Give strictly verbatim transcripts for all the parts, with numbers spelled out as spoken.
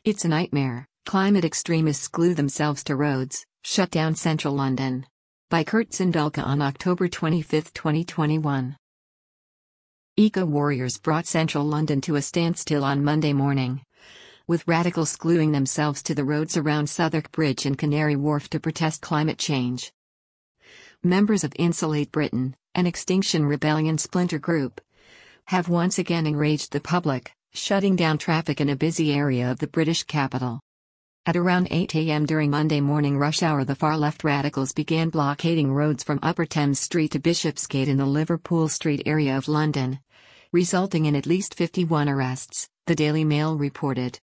It's a nightmare. Climate extremists glue themselves to roads, shut down central London. By Kurt Zindulka on October twenty-fifth, twenty twenty-one. Eco-warriors brought central London to a standstill on Monday morning, with radicals gluing themselves to the roads around Southwark Bridge and Canary Wharf to protest climate change. Members of Insulate Britain, an Extinction Rebellion splinter group, have once again enraged the public, shutting down traffic in a busy area of the British capital. At around eight a m during Monday morning rush hour, the far-left radicals began blockading roads from Upper Thames Street to Bishopsgate in the Liverpool Street area of London, resulting in at least fifty-one arrests, the Daily Mail reported.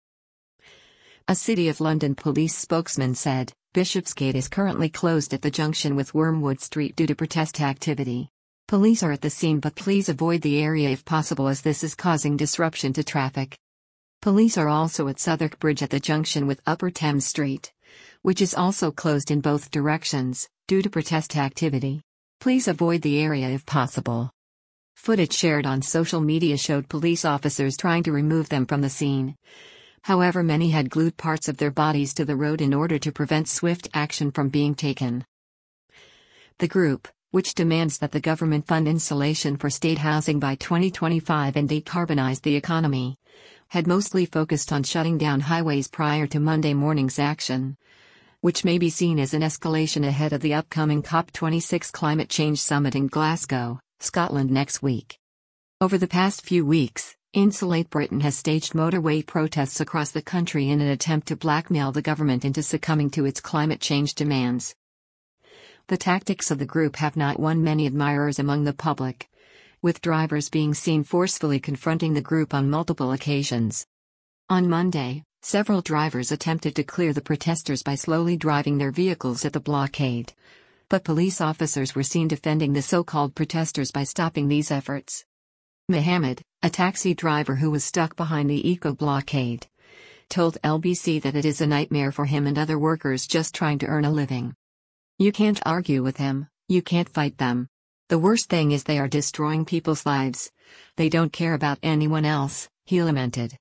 A City of London police spokesman said, Bishopsgate is currently closed at the junction with Wormwood Street due to protest activity. Police are at the scene, but please avoid the area if possible, as this is causing disruption to traffic. Police are also at Southwark Bridge at the junction with Upper Thames Street, which is also closed in both directions, due to protest activity. Please avoid the area if possible. Footage shared on social media showed police officers trying to remove them from the scene. However, many had glued parts of their bodies to the road in order to prevent swift action from being taken. The group, which demands that the government fund insulation for state housing by twenty twenty-five and decarbonize the economy, had mostly focused on shutting down highways prior to Monday morning's action, which may be seen as an escalation ahead of the upcoming COP twenty-six climate change summit in Glasgow, Scotland next week. Over the past few weeks, Insulate Britain has staged motorway protests across the country in an attempt to blackmail the government into succumbing to its climate change demands. The tactics of the group have not won many admirers among the public, with drivers being seen forcefully confronting the group on multiple occasions. On Monday, several drivers attempted to clear the protesters by slowly driving their vehicles at the blockade, but police officers were seen defending the so-called protesters by stopping these efforts. Mohammed, a taxi driver who was stuck behind the eco-blockade, told L B C that it is a nightmare for him and other workers just trying to earn a living. You can't argue with him, you can't fight them. The worst thing is they are destroying people's lives. They don't care about anyone else, he lamented.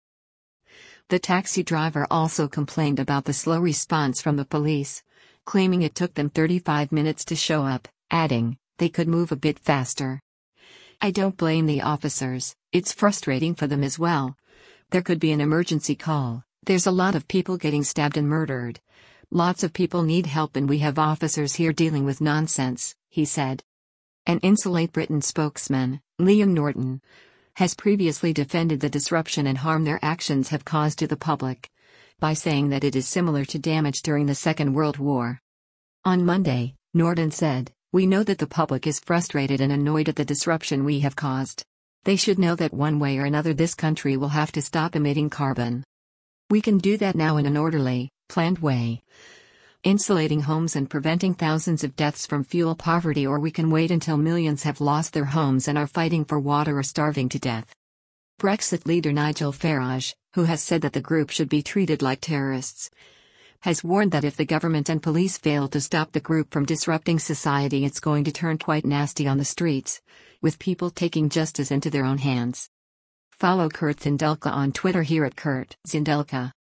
The taxi driver also complained about the slow response from the police, claiming it took them thirty-five minutes to show up, adding, they could move a bit faster. I don't blame the officers, it's frustrating for them as well. There could be an emergency call, there's a lot of people getting stabbed and murdered. Lots of people need help and we have officers here dealing with nonsense, he said. An Insulate Britain spokesman, Liam Norton, has previously defended the disruption and harm their actions have caused to the public, by saying that it is similar to damage during the Second World War. On Monday, Norton said, we know that the public is frustrated and annoyed at the disruption we have caused. They should know that one way or another this country will have to stop emitting carbon. We can do that now in an orderly, planned way, insulating homes and preventing thousands of deaths from fuel poverty, or we can wait until millions have lost their homes and are fighting for water or starving to death. Brexit leader Nigel Farage, who has said that the group should be treated like terrorists, has warned that if the government and police fail to stop the group from disrupting society, it's going to turn quite nasty on the streets, with people taking justice into their own hands. Follow Kurt Zindulka on Twitter here at Kurt Zindulka.